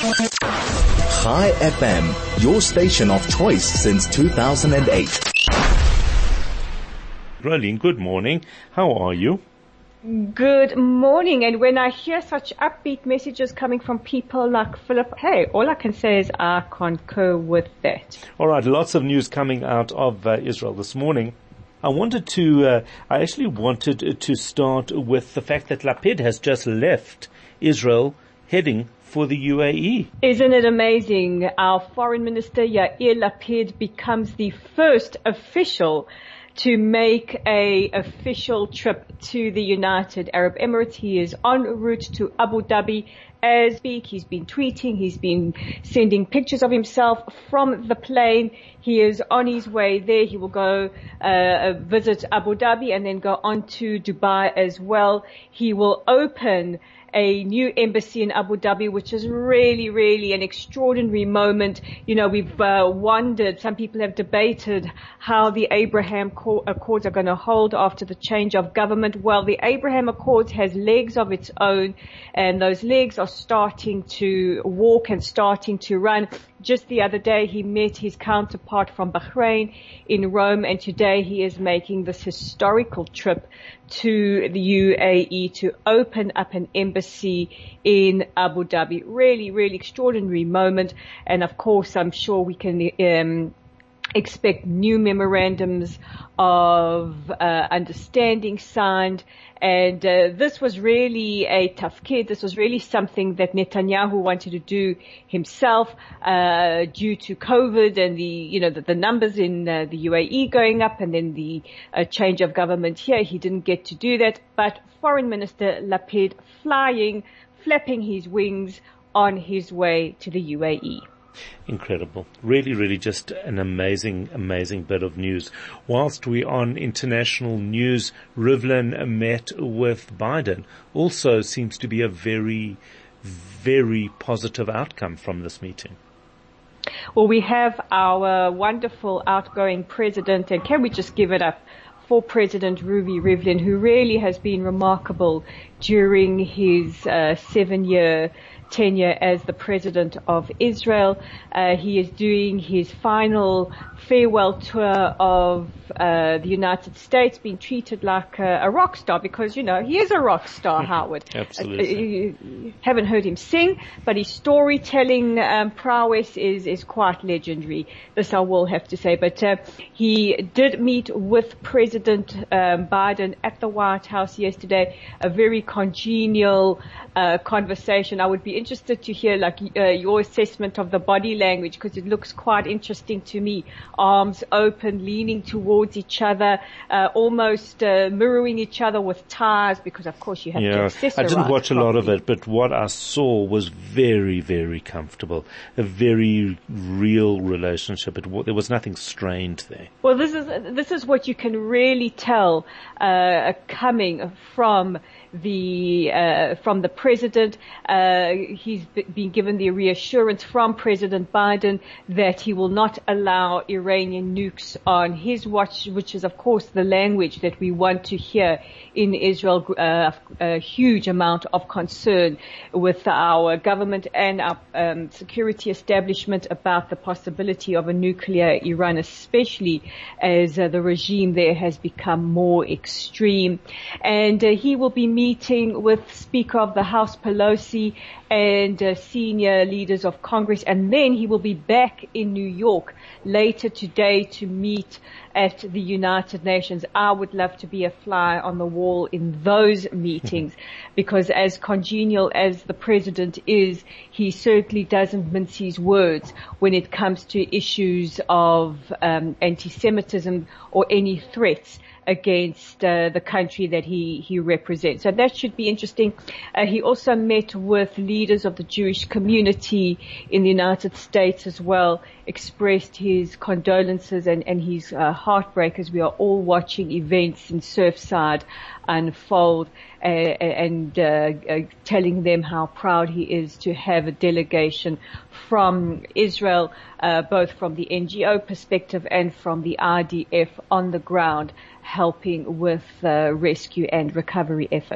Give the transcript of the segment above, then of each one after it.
Chai FM, your station of choice since 2008. Rolene, good morning. How are you? Good morning. And when I hear such upbeat messages coming from people like Philip, hey, all I can say is I concur with that. All right, lots of news coming out of Israel this morning. I actually wanted to start with the fact that Lapid has just left Israel heading for the UAE. Isn't it amazing? Our foreign minister Yair Lapid becomes the first official to make a official trip to the United Arab Emirates. He is en route to Abu Dhabi as we speak. He's been tweeting, he's been sending pictures of himself from the plane. He is on his way there. He will go visit Abu Dhabi and then go on to Dubai as well. He will open a new embassy in Abu Dhabi, which is really, really an extraordinary moment. You know, we've wondered, some people have debated how the Abraham Accords are going to hold after the change of government. Well, the Abraham Accords has legs of its own, and those legs are starting to walk and starting to run. Just the other day, he met his counterpart from Bahrain in Rome, and today he is making this historical trip to the UAE to open up an embassy in Abu Dhabi. Really, really extraordinary moment. And of course, I'm sure we can expect new memorandums of understanding signed. And this was really a tough kid. This was really something that Netanyahu wanted to do himself due to COVID and the numbers in the UAE going up, and then the change of government here. He didn't get to do that. But Foreign Minister Lapid flapping his wings on his way to the UAE. Incredible. Really, really just an amazing, amazing bit of news. Whilst we're on international news, Rivlin met with Biden. Also seems to be a very, very positive outcome from this meeting. Well, we have our wonderful outgoing president, and can we just give it up for President Ruvi Rivlin, who really has been remarkable during his 7-year tenure as the president of Israel. He is doing his final farewell tour of the United States, being treated like a rock star, because, you know, he is a rock star, Howard. Absolutely. You haven't heard him sing, but his storytelling prowess is quite legendary. This I will have to say. But he did meet with President Biden at the White House yesterday. A very congenial conversation. I would be interested to hear your assessment of the body language, because it looks quite interesting to me. Arms open, leaning towards each other, almost mirroring each other with ties, because of course you have to accessorize. I didn't watch a lot of it, but what I saw was very, very comfortable. A very real relationship. There was nothing strained there. Well, this is what you can really tell coming from the president. He's been given the reassurance from President Biden that he will not allow Iranian nukes on his watch, which is of course the language that we want to hear in Israel. A huge amount of concern with our government and our security establishment about the possibility of a nuclear Iran, especially as the regime there has become more extreme. And he will be meeting with Speaker of the House Pelosi and senior leaders of Congress, and then he will be back in New York later today to meet at the United Nations. I would love to be a fly on the wall in those meetings, because as congenial as the president is, he certainly doesn't mince his words when it comes to issues of anti-Semitism or any threats against the country that he represents. So that should be interesting. He also met with leaders of the Jewish community in the United States as well, expressed his condolences and his heartbreak as we are all watching events in Surfside unfold, and telling them how proud he is to have a delegation from Israel, both from the NGO perspective and from the IDF on the ground, helping with rescue and recovery efforts.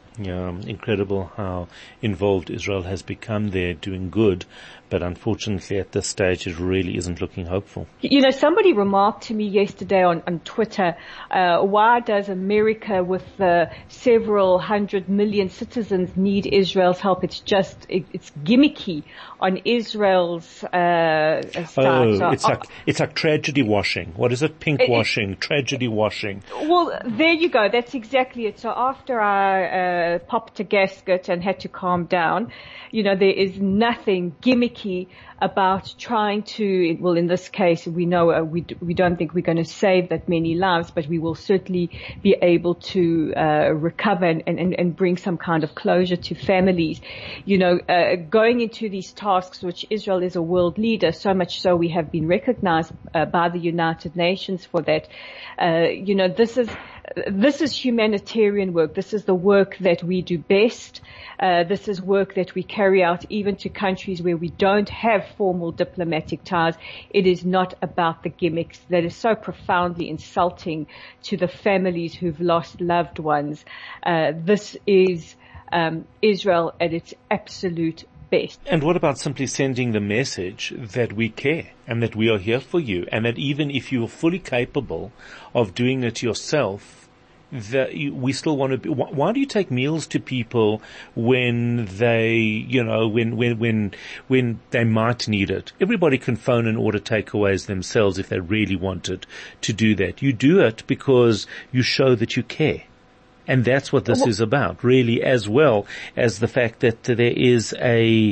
Yeah, incredible how involved Israel has become there, doing good, but unfortunately at this stage it really isn't looking hopeful. You know, somebody remarked to me yesterday on Twitter, why does America with several 100 million citizens need Israel's help? It's gimmicky on Israel's side. It's like tragedy washing. What is it? Pink washing, tragedy washing. Well, there you go. That's exactly it. So after I popped a gasket and had to calm down, you know, there is nothing gimmicky about trying to, well, in this case, we know we don't think we're going to save that many lives, but we will certainly be able to recover and bring some kind of closure to families. You know, going into these tasks, which Israel is a world leader, so much so we have been recognized by the United Nations for that. You know, this is humanitarian work. This is the work that we do best. This is work that we carry out even to countries where we don't have formal diplomatic ties. It is not about the gimmicks that is so profoundly insulting to the families who've lost loved ones. This is Israel at its absolute best. And what about simply sending the message that we care and that we are here for you, and that even if you are fully capable of doing it yourself, that we still want to be, why do you take meals to people when they, you know, when they might need it? Everybody can phone and order takeaways themselves if they really wanted to do that. You do it because you show that you care. And that's what this is about, really, as well as the fact that there is a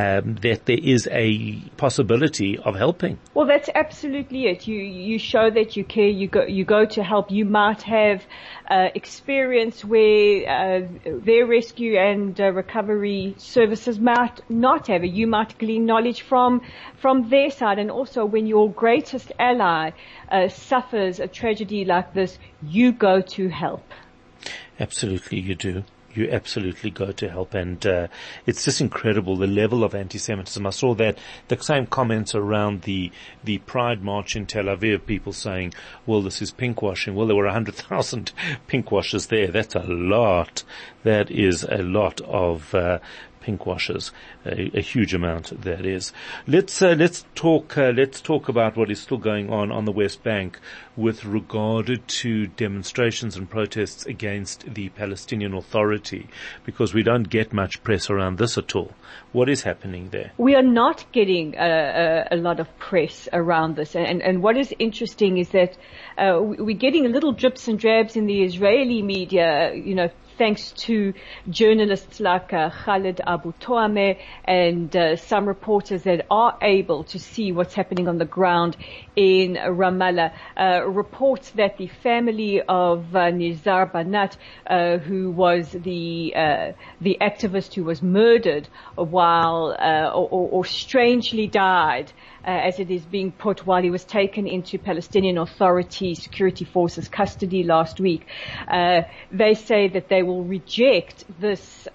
possibility of helping. Well, that's absolutely it. You show that you care. You go to help. You might have experience where their rescue and recovery services might not have it. You might glean knowledge from their side. And also, when your greatest ally suffers a tragedy like this, you go to help. Absolutely, you do. You absolutely go to help, and it's just incredible the level of anti-Semitism. I saw that the same comments around the Pride March in Tel Aviv, people saying, well, this is pink washing. Well, there were 100,000 pink washers there. That's a lot. That is a lot of pink washers, a huge amount that is. Let's talk about what is still going on the West Bank with regard to demonstrations and protests against the Palestinian Authority, because we don't get much press around this at all. What is happening there? We are not getting a lot of press around this, and what is interesting is that we're getting little drips and drabs in the Israeli media, you know, thanks to journalists like Khalid Abu Toameh and some reporters that are able to see what's happening on the ground in Ramallah. Reports that the family of Nizar Banat, who was the activist who was murdered while or strangely died, as it is being put, while he was taken into Palestinian Authority security forces custody last week. They say that they will reject this,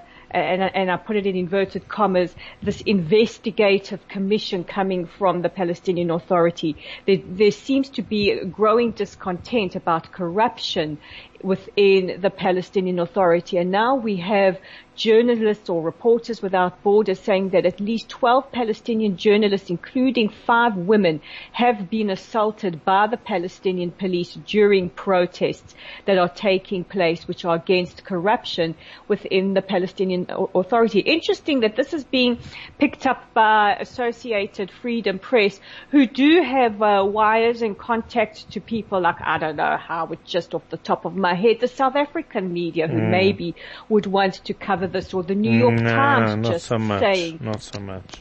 and I put it in inverted commas, this investigative commission coming from the Palestinian Authority. There seems to be a growing discontent about corruption within the Palestinian Authority. And now we have journalists or Reporters Without Borders saying that at least 12 Palestinian journalists, including 5 women, have been assaulted by the Palestinian police during protests that are taking place, which are against corruption within the Palestinian Authority. Interesting that this is being picked up by Associated Freedom Press, who do have wires and contacts to people like, I don't know how, it's just off the top of my head, the South African media, who maybe would want to cover this, or the New York Times just saying. Not so much.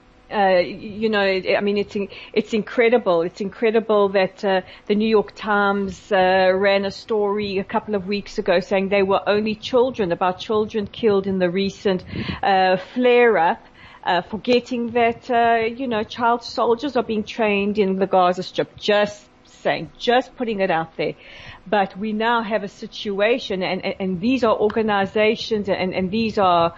You know, I mean, it's incredible. It's incredible that the New York Times ran a story a couple of weeks ago saying they were only children, about children killed in the recent flare-up. Forgetting that, you know, child soldiers are being trained in the Gaza Strip. Just putting it out there. But we now have a situation, and these are organizations and these are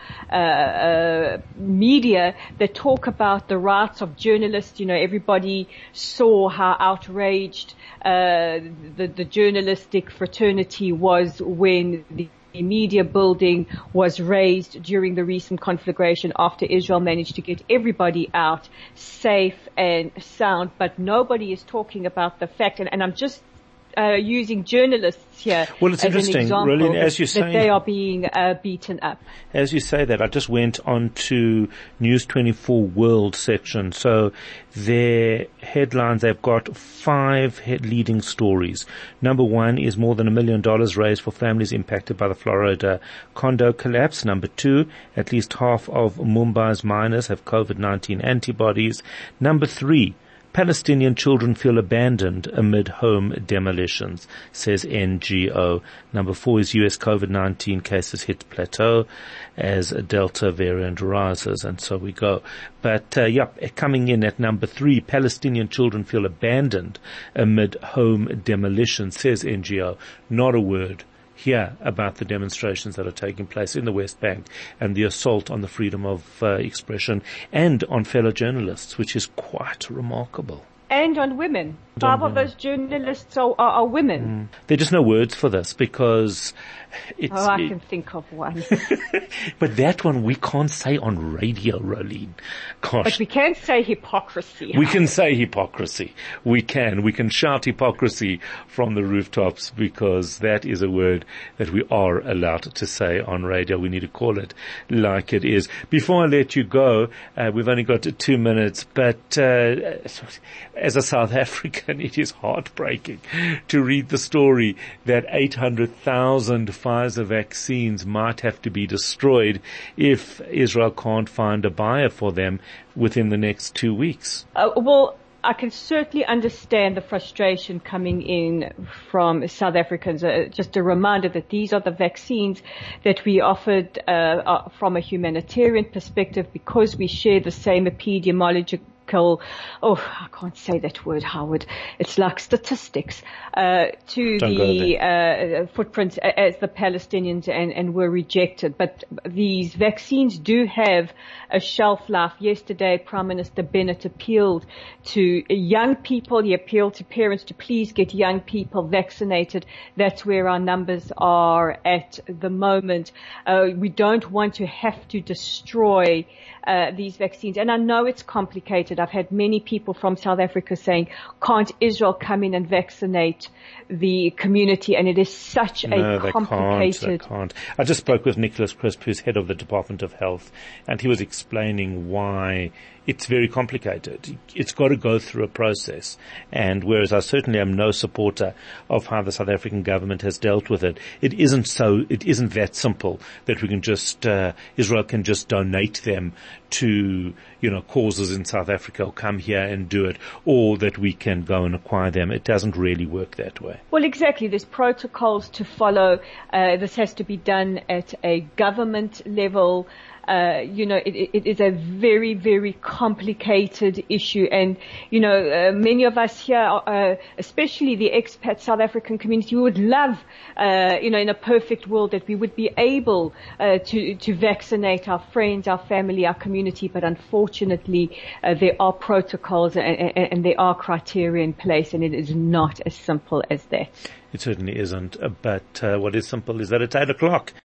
media that talk about the rights of journalists. You know, everybody saw how outraged the journalistic fraternity was when the media building was razed during the recent conflagration after Israel managed to get everybody out safe and sound. But nobody is talking about the fact, and I'm just using journalists here well, it's as an interesting, example, really, as you say, that they are being beaten up. As you say that, I just went on to News 24 World section. So their headlines, they've got 5 leading stories. Number 1 is more than $1 million raised for families impacted by the Florida condo collapse. Number 2, at least half of Mumbai's miners have COVID-19 antibodies. Number 3, Palestinian children feel abandoned amid home demolitions, says NGO. Number 4 is US COVID-19 cases hit plateau as a Delta variant rises, and so we go. But, coming in at number 3, Palestinian children feel abandoned amid home demolitions, says NGO. Not a word here about the demonstrations that are taking place in the West Bank and the assault on the freedom of expression and on fellow journalists, which is quite remarkable. And on women. 5 of those journalists are women. There are just no words for this because it's... I can think of one. But that one we can't say on radio, Rolene. Gosh. But we can say hypocrisy. We can say hypocrisy. We can shout hypocrisy from the rooftops because that is a word that we are allowed to say on radio. We need to call it like it is. Before I let you go, we've only got 2 minutes, but as a South African, it is heartbreaking to read the story that 800,000 Pfizer vaccines might have to be destroyed if Israel can't find a buyer for them within the next 2 weeks. Well, I can certainly understand the frustration coming in from South Africans. Just a reminder that these are the vaccines that we offered from a humanitarian perspective because we share the same epidemiological I can't say that word, Howard. It's like statistics, to the footprint as the Palestinians and were rejected. But these vaccines do have a shelf life. Yesterday, Prime Minister Bennett appealed to young people. He appealed to parents to please get young people vaccinated. That's where our numbers are at the moment. We don't want to have to destroy these vaccines. And I know it's complicated. I've had many people from South Africa saying, can't Israel come in and vaccinate the community? And it is such a complicated... They can't. I just spoke with Nicholas Crisp, who's head of the Department of Health, and he was explaining why it's very complicated. It's got to go through a process. And whereas I certainly am no supporter of how the South African government has dealt with it, it isn't that simple that we can just, Israel can just donate them to, causes in South Africa or come here and do it, or that we can go and acquire them. It doesn't really work that way. Well, exactly. There's protocols to follow. This has to be done at a government level. It is a very, very complicated issue. And, many of us here, especially the expat South African community, we would love, in a perfect world that we would be able, to vaccinate our friends, our family, our community. But unfortunately, there are protocols and there are criteria in place, and it is not as simple as that. It certainly isn't. But what is simple is that it's 8 o'clock.